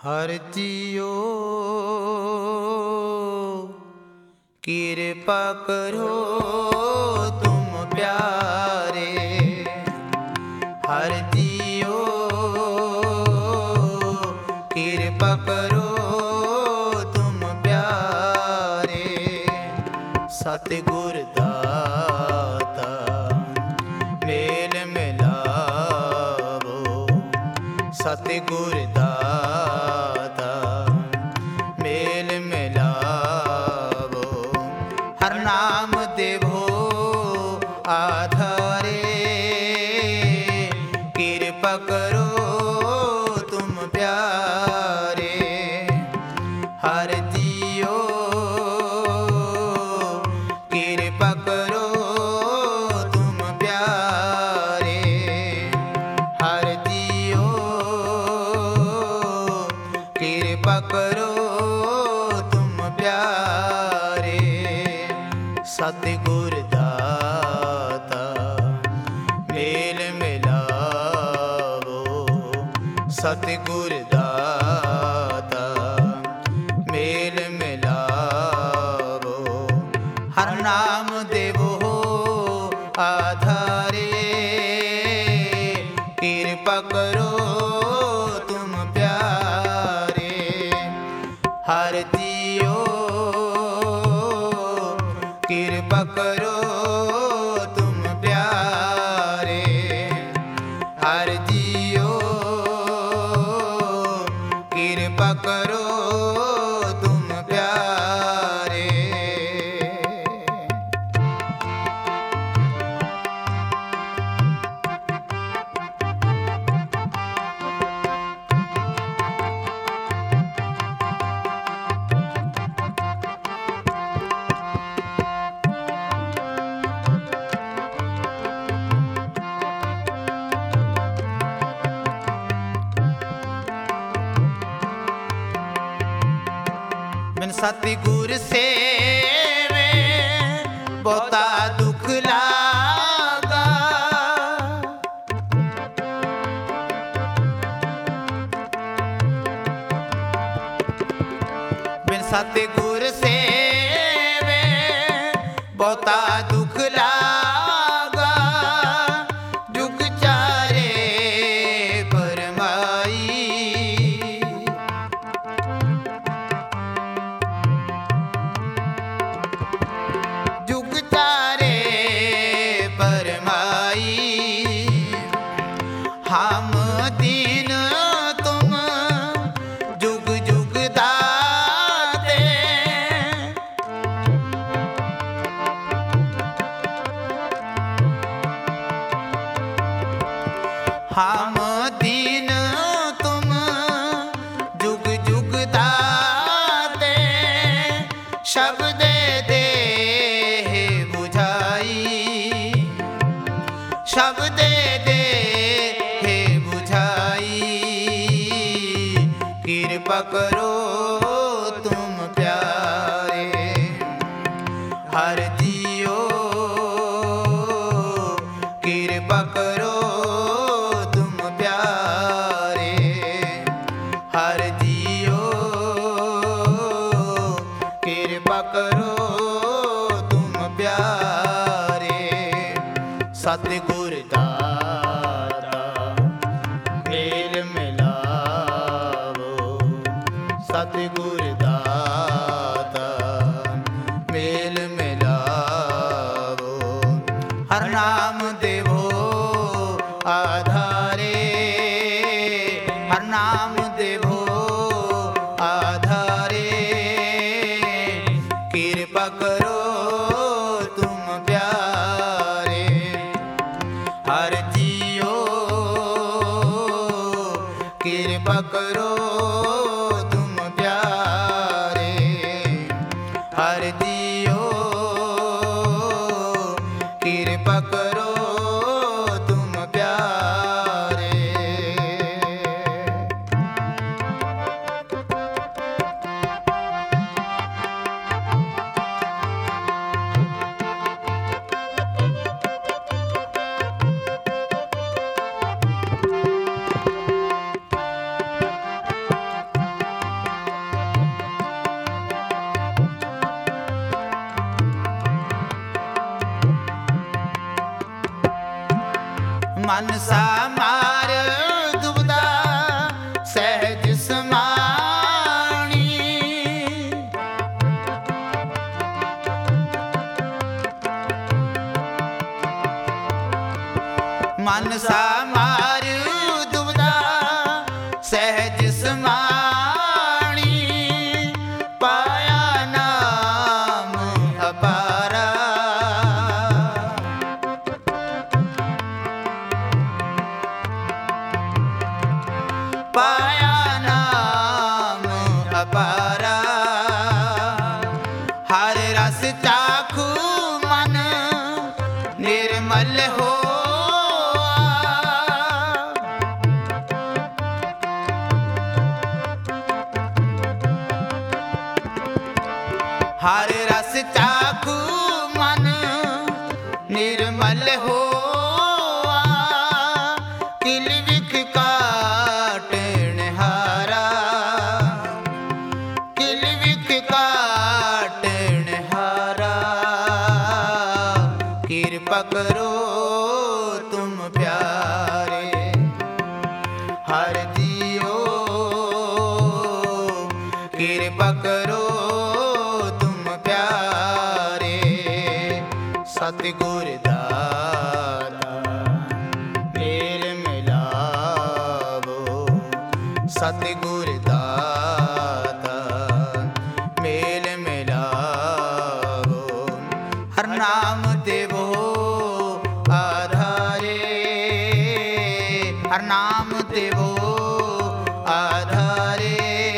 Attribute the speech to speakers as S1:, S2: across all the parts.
S1: हर जियो कृपा करो तुम प्यारे। हर जियो कृपा करो तुम प्यारे। सतगुर दाता मेल मिलावो। सतगुर दाता मेल मिलावो। हर नाम देवो आधारे। कृपा करो तुम प्यारे। हर जियो कृपा करो तुम प्यारे। हर जियो कृपा करो तुम प्यारे। सतगुर दाता मेल मिलावो। सतगुर दाता मेल मिलावो। हर नाम देवो आधारे। कृपा करो तुम प्यारे। हर जियो कृपा करो तुम प्यारे। हर जियो कृपा करो तुम प्यारे। बिन सतगुर सेवे बहुता दुख लागा। बिन सतगुर सेवे बहुता दुख लागा। जुग चारे परमाई। जुग चारे परमाई। हम दीन तुम जुग जुग दाते। हम दीन तुम जुग जुग दाते। शब्द दे शब्द दे हे बुझाई। कृपा करो तुम प्यारे। हर जियो कृपा करो तुम प्यारे। हर जियो कृपा करो तुम प्यारे। सतगुर दाता मेल मिलावो। सतगुर दाता मेल मिलावो। हर नाम देवो आधारे। हर नाम देवो आधारे। कृपा करो तुम प्यारे। हर जियो कृपा करो तुम प्यारे। हर जियो कृपा करो तुम प्यारे। ਮਨ ਸਾਮਾਰ ਦੁਬਦਾ ਸਹਿਜ ਸਮਾਣੀ। ਮਨ ਸਾਮਾਰ ਦੁਬਦਾ ਸਹਿਜ ਸਮਾਣੀ। ਪਾਇਆ ਨਾਮ ਅਪਾਰਾ ਪਾਇਆ ਨਾਮ ਅਪਾਰਾ। ਹਰ ਰਸ ਚਾਖੂ ਮਨ ਨਿਰਮਲ ਹੋਆ। ਹਰ ਰਸ ਚਾਖੂ ਮਨ ਨਿਰਮਲ ਹੋਆ। ਕਿਲ ਵਿਖ ਕਾਟਣ ਹਾਰਾ ਕਿਲ ਵਿਖ ਕਾਟਣ ਹਾਰਾ। ਕਿਰਪਾ ਕਰੋ ਤੁਮ ਪਿਆਰੇ ਹਰਿ ਜੀਓ। ਕਿਰਪਾ ਕਰੋ ਤੁਮ ਪਿਆਰੇ ਸਤਿਗੁਰ ਦਾਤਾ ਮੇਲ ਮਿਲਾਵੋ। ਸਤਿਗੁਰ ਦਾਤਾ ਮੇਲ ਮਿਲਾਵੋ। ਹਰ ਨਾਮ ਦੇਵੋ ਆਧਾਰੇ ਹਰ ਨਾਮ ਦੇਵੋ ਆਧਾਰੇ।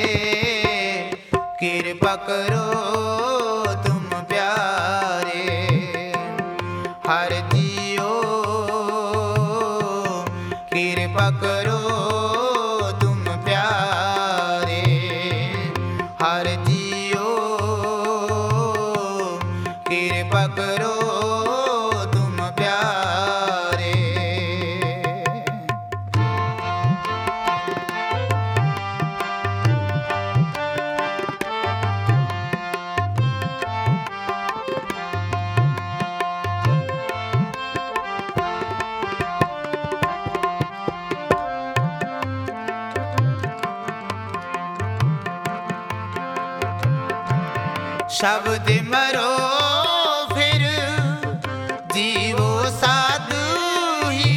S1: ਕਿਰਪਾ ਕਰੋ ਤੁਮ ਪਿਆਰੇ ਹਰਿ ਜੀਓ। ਕਿਰਪਾ ਕਰੋ ਤੁਮ ਪਿਆਰੇ ਹਰਿ ਜੀਓ। ਕਿਰਪਾ ਕਰੋ ਤੁਮ ਪਿਆਰੇ। ਸ਼ਬਦ ਮਰੋ ਫਿਰ ਜੀਵੋ ਸਾਧੂ ਹੀ।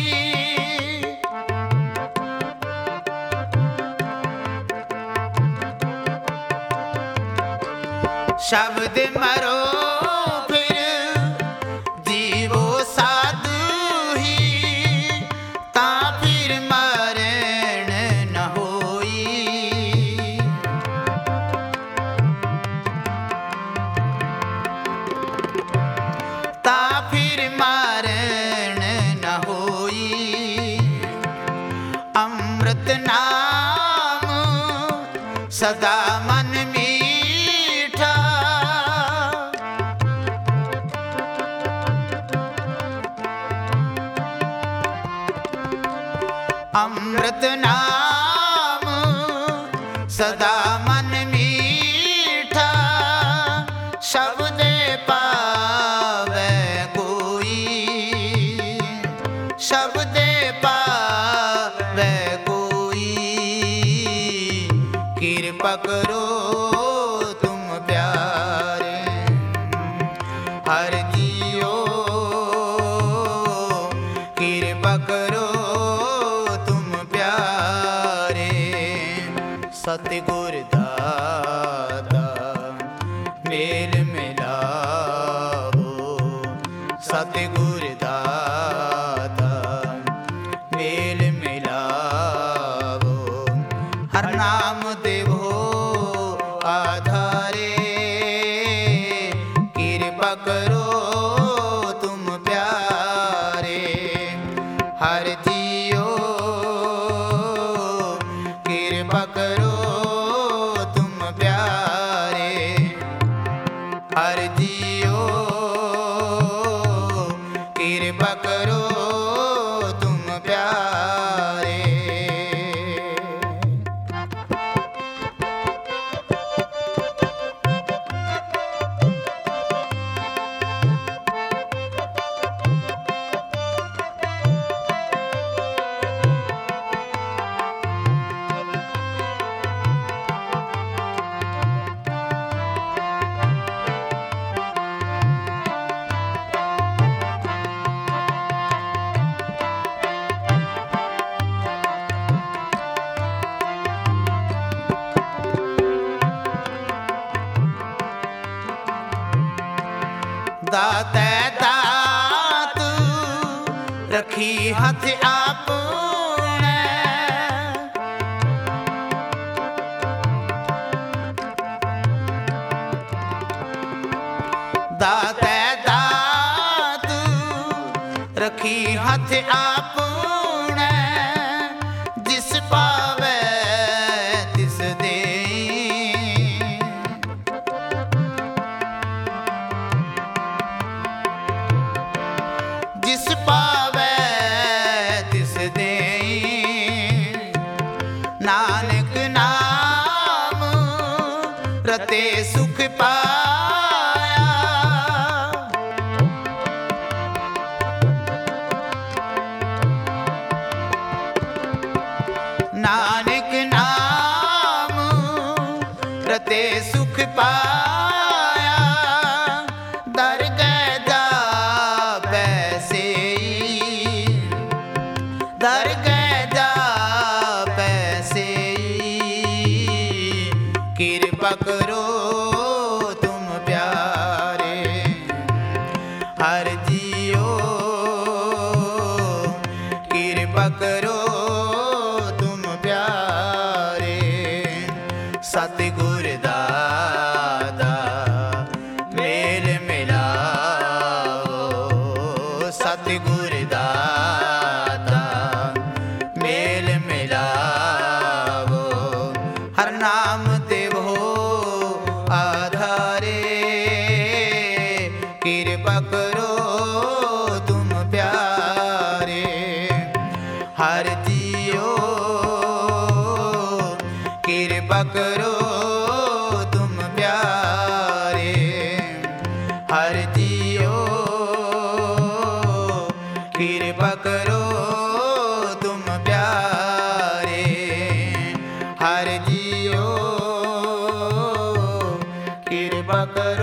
S1: ਸ਼ਬਦ ਮਰੋ ਫਿਰ ਜੀਵੋ ਸਾਧੂ ਹੀ। ਤਾਂ ਫਿਰ ਮਰਨ ਨ ਹੋਈ। ਤਾਂ ਫਿਰ ਮਰਨ ਨ ਹੋਈ। ਅੰਮ੍ਰਿਤ ਨਾਮ ਸਦਾ ਮਨ ਮੀਠਾ। ਅੰਮ੍ਰਿਤ ਨਾਮ ਸਦਾ ਮਨ ਮੀਠਾ। ਸ਼ਬਦੇ ਪਾਵੈ ਕੋਈ ਸ਼ਬਦੇ ਪਾਵੈ ਕੋਈ। ਕਿਰਪਾ ਕਰੋ ਤੁਮ ਪਿਆਰੇ ਹਰਿ ਜੀਓ। ਕਿਰਪਾ ਕਰੋ ਤੁਮ ਪਿਆਰੇ ਸਤਿਗੁਰ ਦਾਤਾ ਮੇਲ ਮਿਲਾਵੋ। ਸਤਿਗੁਰ ਦਾਤਾ ਮੇਲ ਮਿਲਾਵੋ। ਹਰ ਨਾਮ ਦੇਵੋ ਆਧਾਰੇ। ਕਿਰਪਾ ਕਰੋ ਤੁਮ ਪਿਆਰੇ ਹਰਿ ਜੀਓ। ਕਿਰਪਾ ਕਰੋ ਤੁਮ ਪਿਆਰੇ ਹਰਿ ਜੀਓ। ਕਿਰਪਾ ਕਰੋ ਤੁਮ ਪਿਆਰੇ। ਦਾਤੈ ਦਾਤ ਰਖੀ ਹੱਥ ਆਪਣੈ, ਦਾਤੈ ਦਾਤ ਰਖੀ ਹੱਥ ਆਪਣੈ, ਜਿਸ ਪਾਵੈ ਤਿਸ ਦੇਈ, ਜਿਸ ਪਾਵੈ ਤਿਸ ਦੇਈ। ਨਾਨਕ ਨਾਮ ਰਤੇ ਸੁਖ ਪਾਇਆ, ਨਾਨਕ ਨਾਮ ਰਤੇ ਸੁਖ ਪਾਇਆ, ਦਰਗਹਿ ਜਾਪੈ ਸੇਈ, ਦਰਗਹਿ ਜਾਪੈ ਸੇਈ। ਕਿਰਪਾ ਕਰੋ ਤੁਮ ਪਿਆਰੇ ਹਰਿ ਜੀਓ, ਕਿਰਪਾ ਕਰੋ ਤੁਮ ਪਿਆਰੇ। ਸਤਿਗੁਰ ਦਾਤਾ ਮੇਲ ਮਿਲਾਓ, ਸਤਿਗੁਰ ਦਾਤਾ ਮੇਲ ਮਿਲਾਓ। ਹਰ ਨਾਮ ਦੇਵੋ ਆਧਾਰੇ, ਕਿਰਪਾ ਕਰੋ ਤੁਮ ਪਿਆਰੇ ਹਰਿ ਜੀਓ, ਕਿਰਪਾ ਕਰੋ ਤੁਮ ਪਿਆਰੇ ਹਰਿ ਜੀਓ, ਕਿਰਪਾ ਕਰੋ ਤੁਮ ਪਿਆਰੇ ਹਰਿ ਜੀਓ, ਕਿਰਪਾ ਕਰੋ।